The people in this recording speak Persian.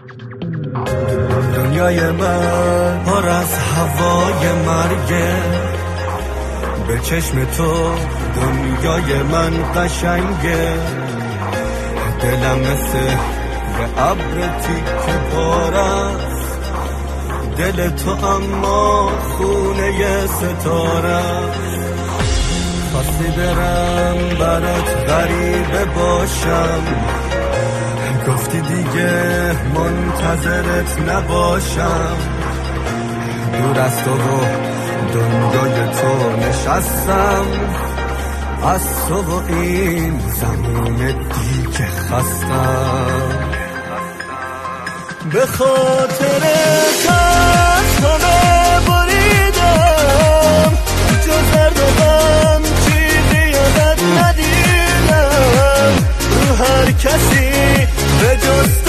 دنیای من پر از هوای مرگه، به چشم تو دنیای من قشنگه. دلم مثل یه ابر تیکه پاره است، دل تو اما خونه ی ستاره است. خواستی برم برات غریبه باشم، گفتی دیگه منتظرت نباشم. دور از تو و دنیای تو نشستم، از تو و این زمین دیگه خستم. به خاطر همه بریدم، جز درد و غم چیزی یادت ندیدم. رو هر کسی به جز